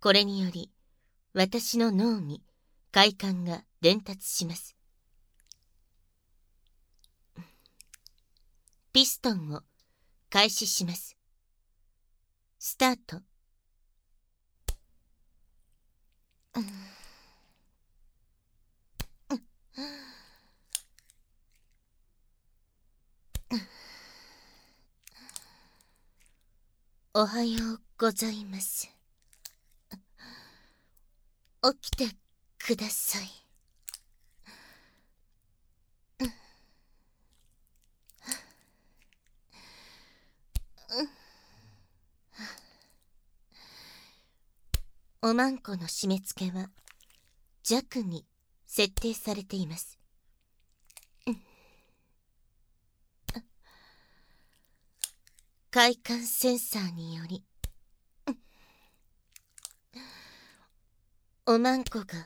これにより私の脳に快感が伝達します。ピストンを開始します。スタート。おはようございます。起きてください。おまんこの締め付けは弱に設定されています。快感センサーによりおまんこが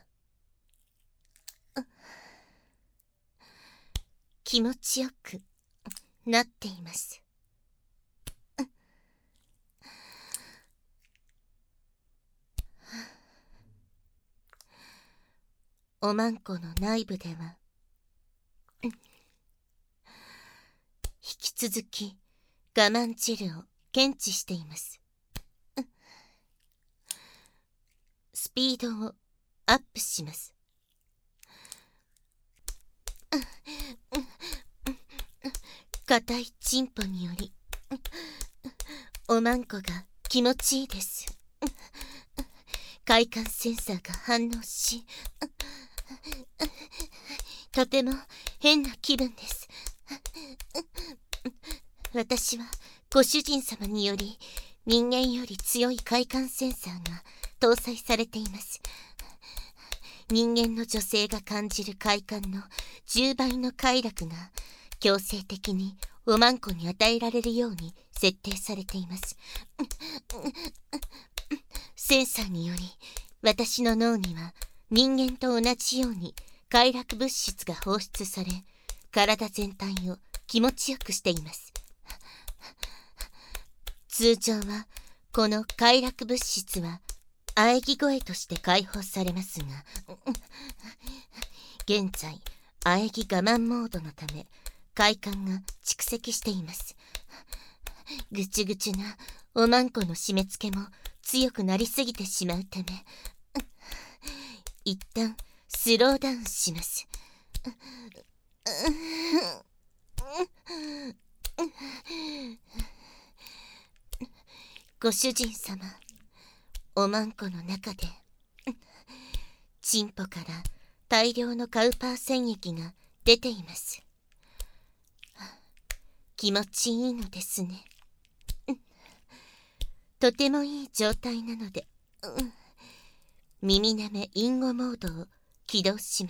気持ちよくなっています。おまんこの内部では引き続き我慢汁を検知しています。スピードをアップします。硬いチンポによりおまんこが気持ちいいです。快感センサーが反応しとても変な気分です。私はご主人様により人間より強い快感センサーが搭載されています。人間の女性が感じる快感の10倍の快楽が強制的におまんこに与えられるように設定されています。センサーにより私の脳には人間と同じように快楽物質が放出され、体全体を気持ちよくしています。通常はこの快楽物質は喘ぎ声として解放されますが、現在喘ぎ我慢モードのため快感が蓄積しています。ぐちぐちなおまんこの締め付けも強くなりすぎてしまうため、一旦スローダウンします。ご主人様、おまんこの中でチンポから大量のカウパー腺液が出ています。気持ちいいのですね。とてもいい状態なので、耳なめインゴモードを起動します。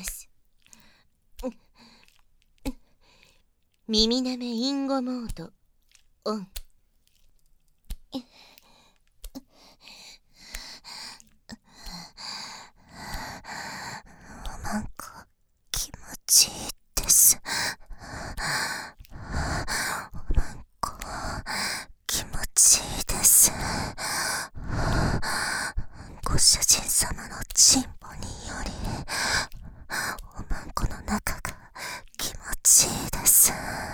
耳なめインゴモードオン。おまんこ気持ちいいです。おまんこ気持ちいいです。ご主人様のチンポによりおまんこの中が気持ちいいです。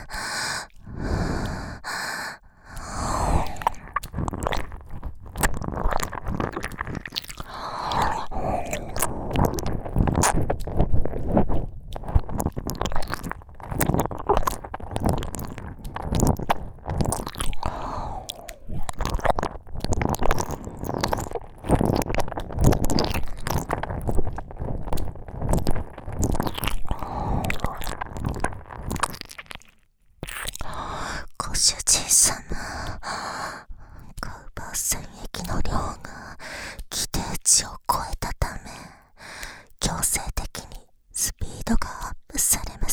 ご主人様、カウパー腺液の量が規定値を超えたため、強制的にスピードがアップされます。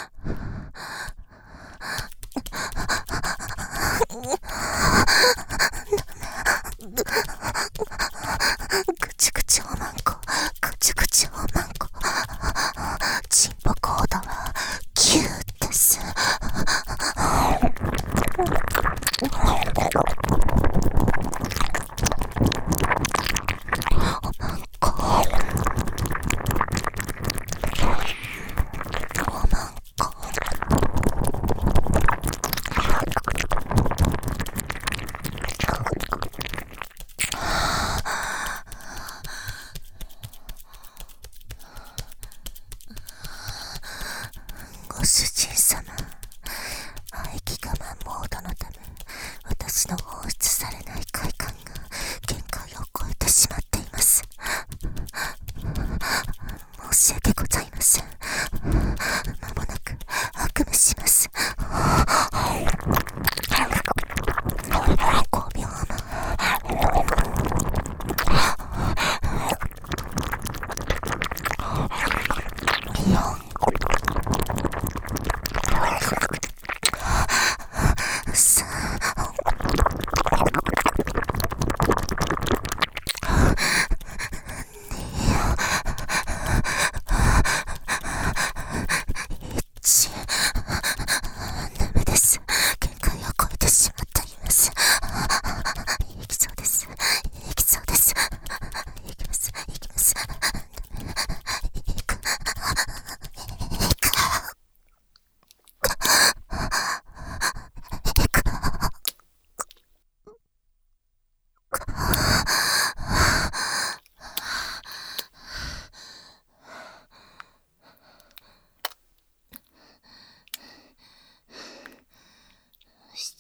ぐちぐちおまんこ、ぐちぐちおまんこ、チンポコードは9です。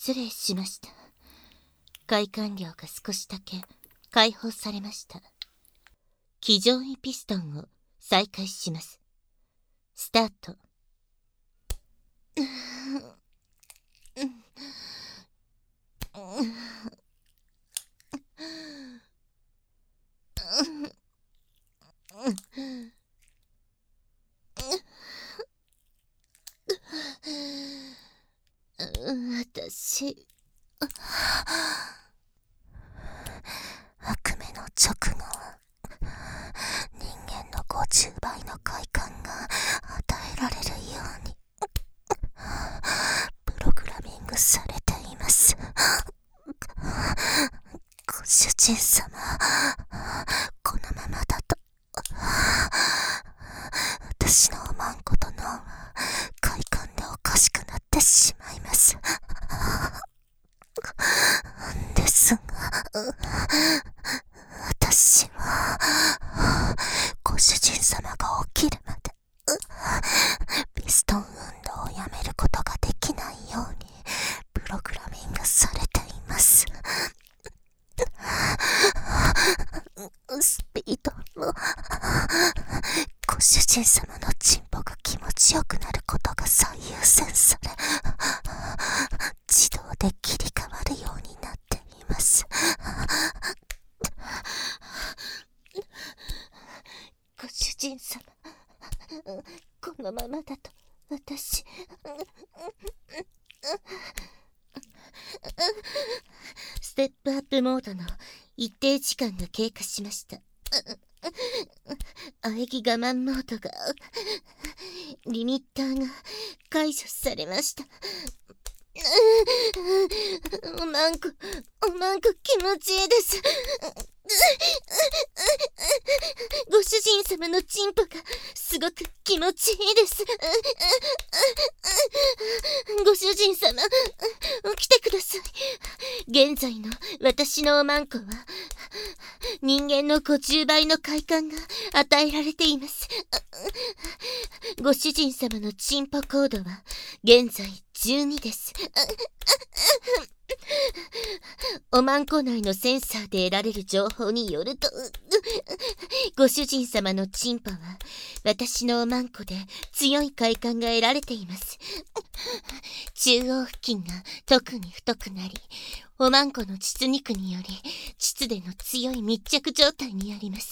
失礼しました。快感量が少しだけ解放されました。気上位ピストンを再開します。スタート。私、悪夢の直後は人間の50倍の快感が与えられるようにプログラミングされています。ご主人様、このままだと私のおまんこと脳は快感でおかしくなってしまいます。ですが、私はご主人様が起きるまでピストン運動をやめることができないようにプログラミングされています。スピードもご主人様のチンポが気持ちよくなることが最優先され、自動で切り替わるようになっています。ご主人様、このままだと私ステップアップモードの一定時間が経過しました。喘ぎ我慢モードがリミッターが解除されました。おまんこ気持ちいいです。ご主人様のチンポがすごく気持ちいいです。ご主人様、起きてください。現在の私のおまんこは人間の50倍の快感が与えられています。ご主人様のチンポ高度は現在12です。おまんこ内のセンサーで得られる情報によると、ご主人様のチンポは私のおまんこで強い快感が得られています。中央付近が特に太くなり、おまんこの膣肉により膣での強い密着状態にあります。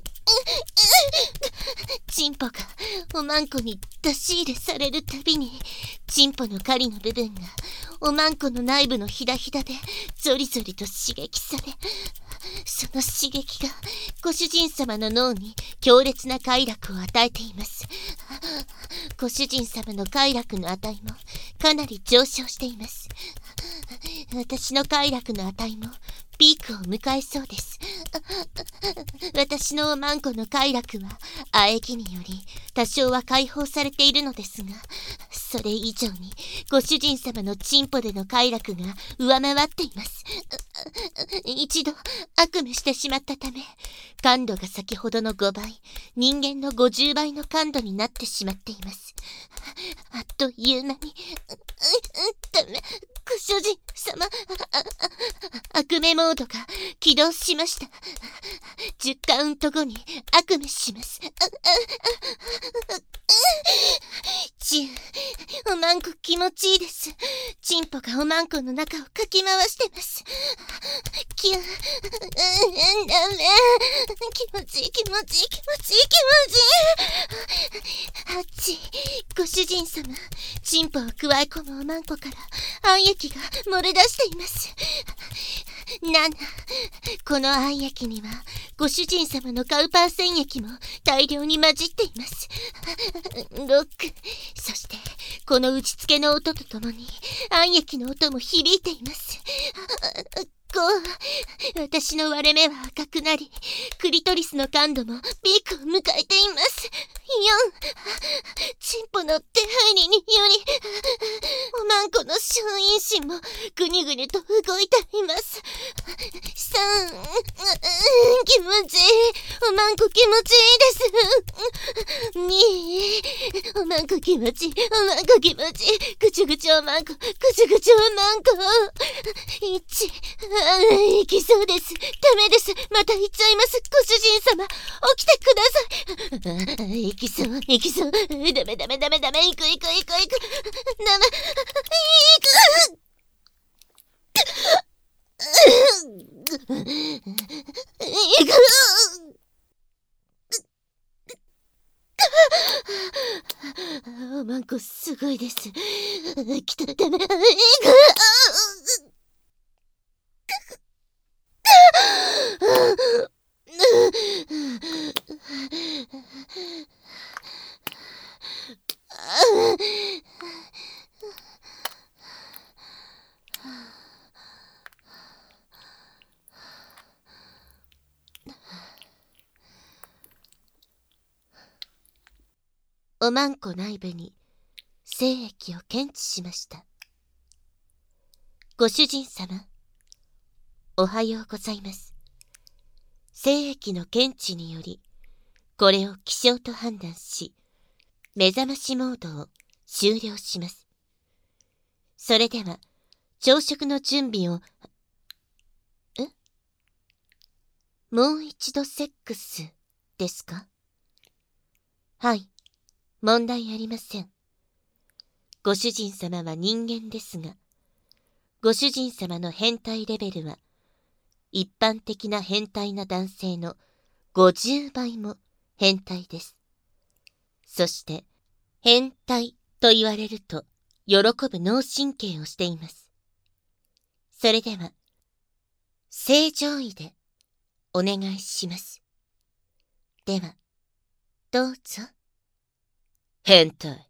チンポがおまんこに出し入れされるたびに、チンポの狩りの部分がおまんこの内部のひだひだでゾリゾリと刺激され、その刺激がご主人様の脳に強烈な快楽を与えています。ご主人様の快楽の値もかなり上昇しています。私の快楽の値もピークを迎えそうです。私のおまんこの快楽は喘ぎにより多少は解放されているのですが、それ以上にご主人様のチンポでの快楽が上回っています。一度悪夢してしまったため、感度が先ほどの5倍、人間の50倍の感度になってしまっています。あっという間に、ダメ、ご主人様、悪夢モードが起動しました。10カウント後に悪夢します。おまんこ気持ちいいです。チンポがおまんこの中をかき回してます。ダメ。気持ちいい。あっち、ご主人様、チンポを加え込むおまんこから暗液が漏れ出しています。7、この暗液にはご主人様のカウパー腺液も大量に混じっています。6、そしてこの打ち付けの音とともに暗液の音も響いています。5、私の割れ目は赤くなり、クリトリスの感度もピークを迎えています。4、チンポの手入りにより、おまんこの小陰唇もぐにゅぐにゅと動いています。3、 気持ちいい。おまんこ気持ちいいです。におまんこ気持ちいい。おまんこ気持ちいい。ぐちゅぐちゅおまんこ。ぐちゅぐちゅおまんこ。行きそうです。ダメです。また行っちゃいます。ご主人様。起きてください。行きそう。行きそう。ダメダメダメダメ。行く行く行く行く。ダメ。行く。行く。おまんこすごいです。来た。ダメ。行く。おまんこ内部に精液を検知しました。ご主人様、おはようございます。精液の検知により、これを希少と判断し、目覚ましモードを終了します。それでは、朝食の準備を、もう一度セックスですか？はい、問題ありません。ご主人様は人間ですが、ご主人様の変態レベルは、一般的な変態な男性の50倍も変態です。そして、変態と言われると、喜ぶ脳神経をしています。それでは、正常位でお願いします。では、どうぞ。変態。